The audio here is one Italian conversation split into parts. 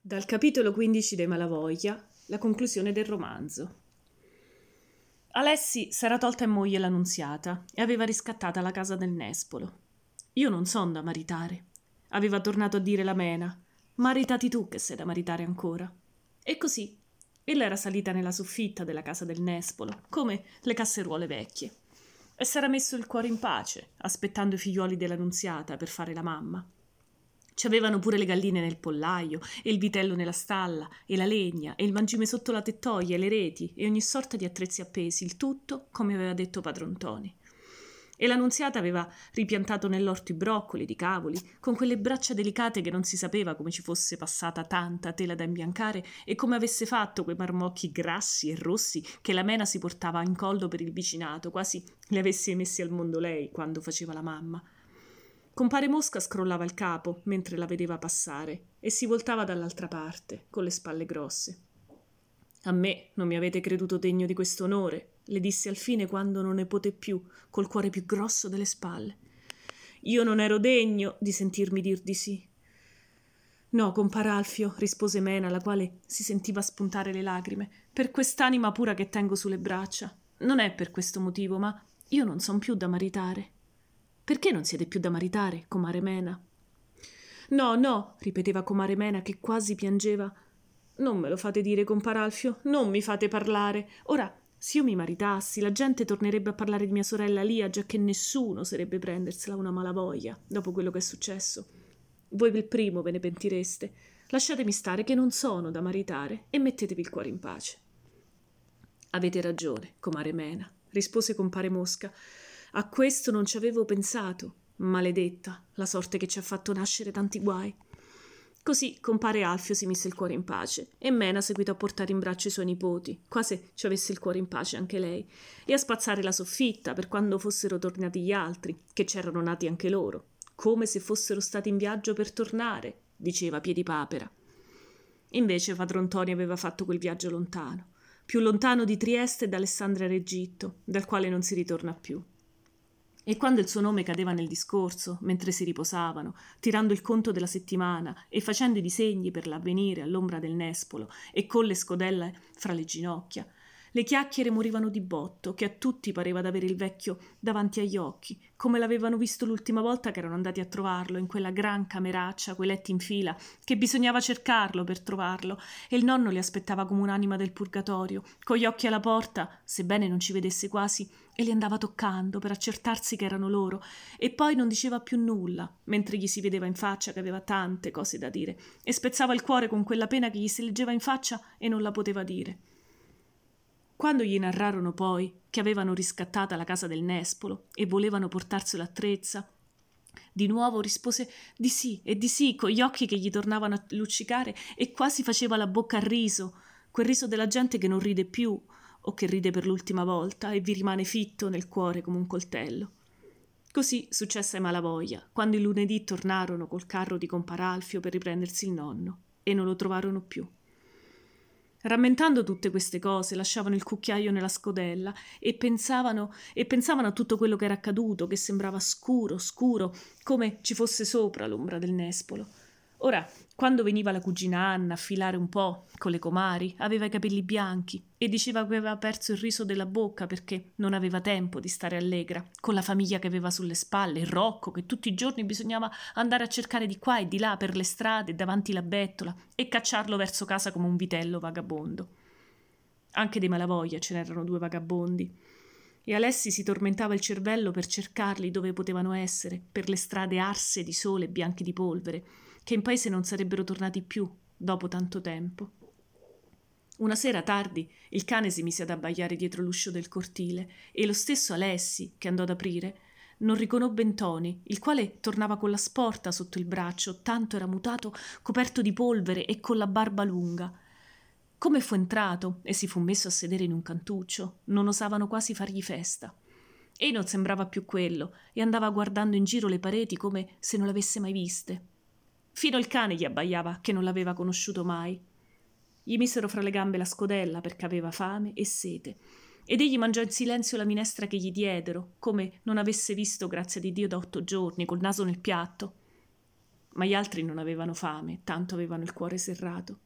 Dal capitolo 15 dei Malavoglia, la conclusione del romanzo. Alessi s'era tolta in moglie la Nunziata e aveva riscattata la casa del Nespolo. Io non son da maritare, aveva tornato a dire la Mena. Maritati tu che sei da maritare ancora. E così, ella era salita nella soffitta della casa del Nespolo, come le casseruole vecchie, e s'era messo il cuore in pace, aspettando i figliuoli della Nunziata per fare la mamma. Ci avevano pure le galline nel pollaio, e il vitello nella stalla, e la legna, e il mangime sotto la tettoia, e le reti, e ogni sorta di attrezzi appesi, il tutto come aveva detto padron Ntoni. E la Nunziata aveva ripiantato nell'orto i broccoli, i cavoli, con quelle braccia delicate che non si sapeva come ci fosse passata tanta tela da imbiancare e come avesse fatto quei marmocchi grassi e rossi che la Mena si portava in collo per il vicinato, quasi li avesse messi al mondo lei quando faceva la mamma. Compare Mosca scrollava il capo mentre la vedeva passare e si voltava dall'altra parte, con le spalle grosse. «A me non mi avete creduto degno di questo onore», le disse al fine quando non ne poté più, col cuore più grosso delle spalle. «Io non ero degno di sentirmi dir di sì». «No, compar Alfio», rispose Mena, la quale si sentiva spuntare le lagrime, «per quest'anima pura che tengo sulle braccia. Non è per questo motivo, ma io non son più da maritare». «Perché non siete più da maritare, comare Mena?» «No, no», ripeteva comare Mena, che quasi piangeva. «Non me lo fate dire, compar Alfio, non mi fate parlare. Ora, se io mi maritassi, la gente tornerebbe a parlare di mia sorella Lia, giacché nessuno sarebbe prendersela una malavoglia, dopo quello che è successo. Voi per primo ve ne pentireste. Lasciatemi stare che non sono da maritare e mettetevi il cuore in pace». «Avete ragione, comare Mena», rispose compare Mosca. «A questo non ci avevo pensato. Maledetta, la sorte che ci ha fatto nascere tanti guai». Così compare Alfio si mise il cuore in pace e Mena seguitò a portare in braccio i suoi nipoti, quasi ci avesse il cuore in pace anche lei, e a spazzare la soffitta per quando fossero tornati gli altri, che c'erano nati anche loro, come se fossero stati in viaggio per tornare, diceva Piedipapera. Invece padron Ntoni aveva fatto quel viaggio lontano, più lontano di Trieste e d'Alessandria d'Egitto, dal quale non si ritorna più. E quando il suo nome cadeva nel discorso, mentre si riposavano, tirando il conto della settimana e facendo i disegni per l'avvenire all'ombra del nespolo e con le scodelle fra le ginocchia, le chiacchiere morivano di botto, che a tutti pareva d'avere il vecchio davanti agli occhi, come l'avevano visto l'ultima volta che erano andati a trovarlo in quella gran cameraccia, quei letti in fila, che bisognava cercarlo per trovarlo, e il nonno li aspettava come un'anima del purgatorio, con gli occhi alla porta, sebbene non ci vedesse quasi, e li andava toccando per accertarsi che erano loro, e poi non diceva più nulla, mentre gli si vedeva in faccia che aveva tante cose da dire, e spezzava il cuore con quella pena che gli si leggeva in faccia e non la poteva dire. Quando gli narrarono poi che avevano riscattata la casa del Nespolo e volevano portarselo a Trezza, di nuovo rispose di sì e di sì, con gli occhi che gli tornavano a luccicare, e quasi faceva la bocca a riso, quel riso della gente che non ride più o che ride per l'ultima volta e vi rimane fitto nel cuore come un coltello. Così successe ai Malavoglia, quando il lunedì tornarono col carro di compar Alfio per riprendersi il nonno, e non lo trovarono più. Rammentando tutte queste cose, lasciavano il cucchiaio nella scodella e pensavano a tutto quello che era accaduto, che sembrava scuro, come ci fosse sopra l'ombra del nespolo. Ora, quando veniva la cugina Anna a filare un po' con le comari, aveva i capelli bianchi e diceva che aveva perso il riso della bocca perché non aveva tempo di stare allegra, con la famiglia che aveva sulle spalle, e Rocco che tutti i giorni bisognava andare a cercare di qua e di là per le strade davanti la bettola e cacciarlo verso casa come un vitello vagabondo. Anche dei Malavoglia ce n'erano 2 vagabondi, e Alessi si tormentava il cervello per cercarli dove potevano essere, per le strade arse di sole e bianche di polvere, che in paese non sarebbero tornati più dopo tanto tempo. Una sera tardi il cane si mise ad abbaiare dietro l'uscio del cortile e lo stesso Alessi, che andò ad aprire, non riconobbe Ntoni, il quale tornava con la sporta sotto il braccio, tanto era mutato, coperto di polvere e con la barba lunga. Come fu entrato e si fu messo a sedere in un cantuccio, non osavano quasi fargli festa. Ei non sembrava più quello e andava guardando in giro le pareti come se non l'avesse mai viste. Fino il cane gli abbaiava che non l'aveva conosciuto mai. Gli misero fra le gambe la scodella perché aveva fame e sete, ed egli mangiò in silenzio la minestra che gli diedero, come non avesse visto grazia di Dio da 8 giorni, col naso nel piatto. ma gli altri non avevano fame, tanto avevano il cuore serrato.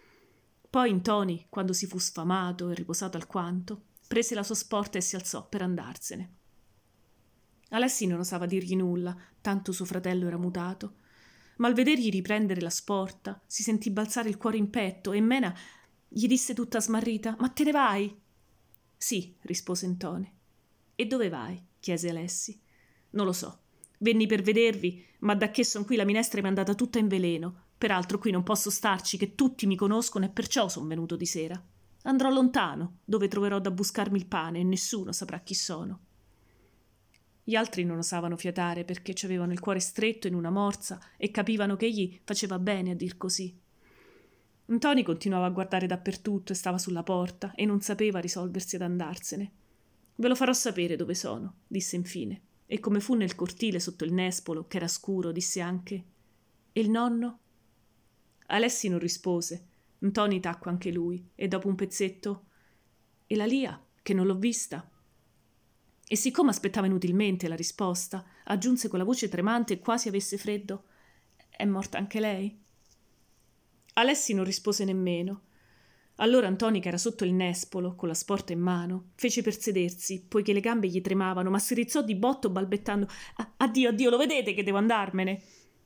Poi Ntoni, quando si fu sfamato e riposato alquanto, prese la sua sporta e si alzò per andarsene. Alessi non osava dirgli nulla, tanto suo fratello era mutato, ma al vedergli riprendere la sporta si sentì balzare il cuore in petto e Mena gli disse tutta smarrita: «Ma te ne vai?» «Sì», rispose Ntoni. «E dove vai?» chiese Alessi. «Non lo so. Venni per vedervi, ma dacché son qui la minestra mi è andata tutta in veleno. Peraltro qui non posso starci, che tutti mi conoscono e perciò son venuto di sera. Andrò lontano, dove troverò da buscarmi il pane e nessuno saprà chi sono». Gli altri non osavano fiatare perché ci avevano il cuore stretto in una morsa e capivano che egli faceva bene a dir così. Ntoni continuava a guardare dappertutto e stava sulla porta e non sapeva risolversi ad andarsene. «Ve lo farò sapere dove sono», disse infine, e come fu nel cortile sotto il nespolo, che era scuro, disse anche: «E il nonno?» Alessi non rispose. Ntoni tacque anche lui e dopo un pezzetto: «E la Lia, che non l'ho vista?» E siccome aspettava inutilmente la risposta, aggiunse con la voce tremante e quasi avesse freddo: «È morta anche lei?» Alessi non rispose nemmeno. Allora Ntoni, che era sotto il nespolo, con la sporta in mano, fece per sedersi, poiché le gambe gli tremavano, ma si rizzò di botto balbettando: «Addio, addio, lo vedete che devo andarmene?»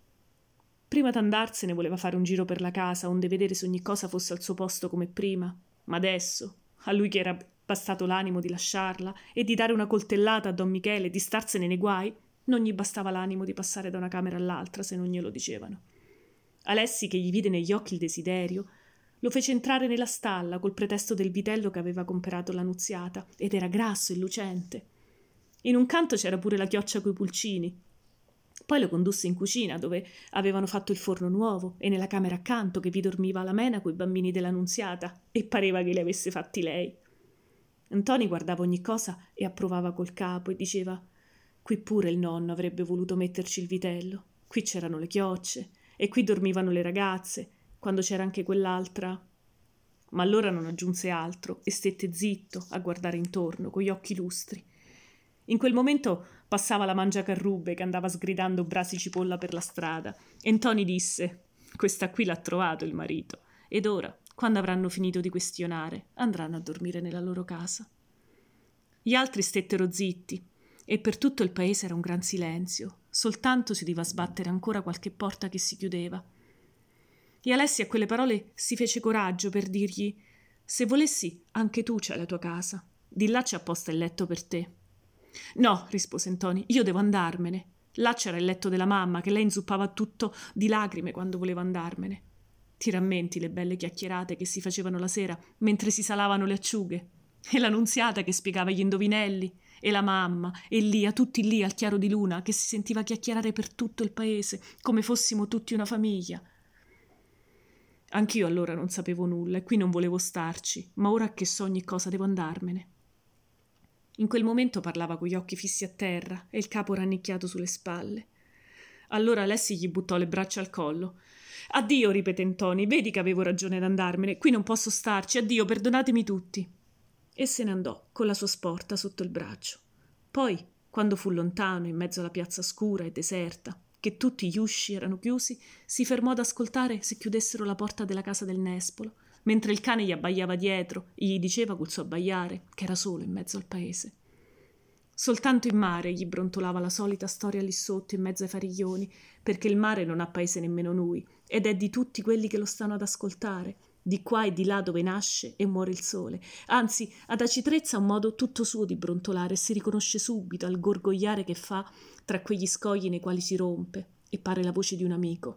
Prima d'andarsene voleva fare un giro per la casa, onde vedere se ogni cosa fosse al suo posto come prima, ma adesso, a lui che era bastato l'animo di lasciarla e di dare una coltellata a Don Michele e di starsene nei guai, non gli bastava l'animo di passare da una camera all'altra se non glielo dicevano. Alessi, che gli vide negli occhi il desiderio, lo fece entrare nella stalla col pretesto del vitello che aveva comperato la Nunziata, ed era grasso e lucente. In un canto c'era pure la chioccia coi pulcini. Poi lo condusse in cucina, dove avevano fatto il forno nuovo, e nella camera accanto che vi dormiva la Mena coi bambini della Nunziata, e pareva che li avesse fatti lei. Ntoni guardava ogni cosa e approvava col capo e diceva: «Qui pure il nonno avrebbe voluto metterci il vitello. Qui c'erano le chiocce e qui dormivano le ragazze, quando c'era anche quell'altra». Ma allora non aggiunse altro e stette zitto a guardare intorno con gli occhi lustri. In quel momento passava la mangiacarrubbe che andava sgridando brasi cipolla per la strada e Ntoni disse: «Questa qui l'ha trovato il marito ed ora, quando avranno finito di questionare, andranno a dormire nella loro casa». Gli altri stettero zitti e per tutto il paese era un gran silenzio, soltanto si udiva sbattere ancora qualche porta che si chiudeva. E Alessi a quelle parole si fece coraggio per dirgli: «Se volessi, anche tu c'hai la tua casa. Di là c'è apposta il letto per te». «No», rispose Ntoni, «io devo andarmene. Là c'era il letto della mamma, che lei inzuppava tutto di lacrime quando voleva andarmene. Ti rammenti le belle chiacchierate che si facevano la sera mentre si salavano le acciughe? E la Nunziata che spiegava gli indovinelli? E la mamma, e Lia, tutti lì al chiaro di luna, che si sentiva chiacchierare per tutto il paese, come fossimo tutti una famiglia. Anch'io allora non sapevo nulla e qui non volevo starci, ma ora che so ogni cosa devo andarmene». In quel momento parlava con gli occhi fissi a terra e il capo rannicchiato sulle spalle. Allora Alessi gli buttò le braccia al collo. «Addio», ripeté Ntoni, «vedi che avevo ragione ad andarmene, qui non posso starci, addio, perdonatemi tutti». E se ne andò con la sua sporta sotto il braccio. Poi, quando fu lontano, in mezzo alla piazza scura e deserta, che tutti gli usci erano chiusi, si fermò ad ascoltare se chiudessero la porta della casa del nespolo, mentre il cane gli abbaiava dietro e gli diceva col suo abbaiare che era solo in mezzo al paese. Soltanto in mare gli brontolava la solita storia lì sotto in mezzo ai fariglioni, perché il mare non ha paese nemmeno lui ed è di tutti quelli che lo stanno ad ascoltare, di qua e di là dove nasce e muore il sole. Anzi, ad Aci Trezza ha un modo tutto suo di brontolare e si riconosce subito al gorgogliare che fa tra quegli scogli nei quali si rompe e pare la voce di un amico.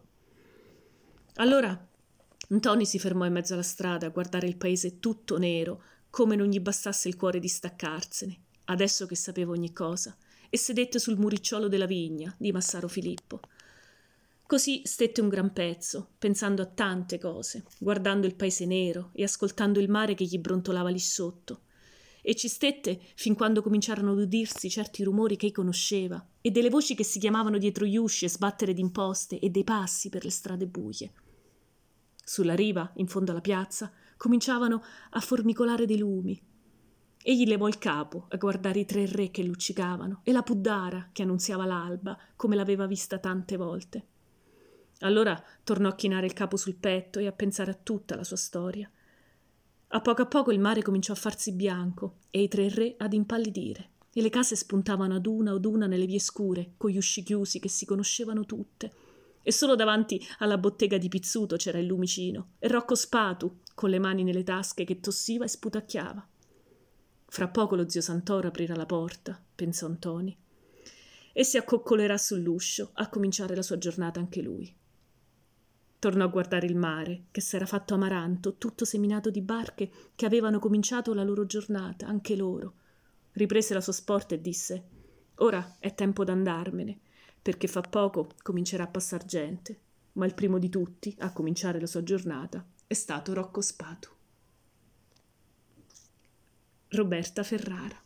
Allora Ntoni si fermò in mezzo alla strada a guardare il paese tutto nero, come non gli bastasse il cuore di staccarsene, adesso che sapeva ogni cosa, e sedette sul muricciolo della vigna di Massaro Filippo. Così stette un gran pezzo, pensando a tante cose, guardando il paese nero e ascoltando il mare che gli brontolava lì sotto. E ci stette fin quando cominciarono ad udirsi certi rumori che ei conosceva e delle voci che si chiamavano dietro gli usci e sbattere d'imposte e dei passi per le strade buie. Sulla riva, in fondo alla piazza, cominciavano a formicolare dei lumi. Egli levò il capo a guardare i tre re che luccicavano e la Puddara che annunziava l'alba, come l'aveva vista tante volte. Allora tornò a chinare il capo sul petto e a pensare a tutta la sua storia. A poco il mare cominciò a farsi bianco e i tre re ad impallidire, e le case spuntavano ad una nelle vie scure, con gli usci chiusi che si conoscevano tutte. E solo davanti alla bottega di Pizzuto c'era il lumicino, e Rocco Spatu, con le mani nelle tasche, che tossiva e sputacchiava. Fra poco lo zio Santoro aprirà la porta, pensò Ntoni, e si accoccolerà sull'uscio a cominciare la sua giornata anche lui. Tornò a guardare il mare, che s'era fatto amaranto, tutto seminato di barche che avevano cominciato la loro giornata, anche loro. Riprese la sua sporta e disse: «Ora è tempo d'andarmene, perché fra poco comincerà a passar gente». Ma il primo di tutti a cominciare la sua giornata è stato Rocco Spatu. Roberta Ferrara.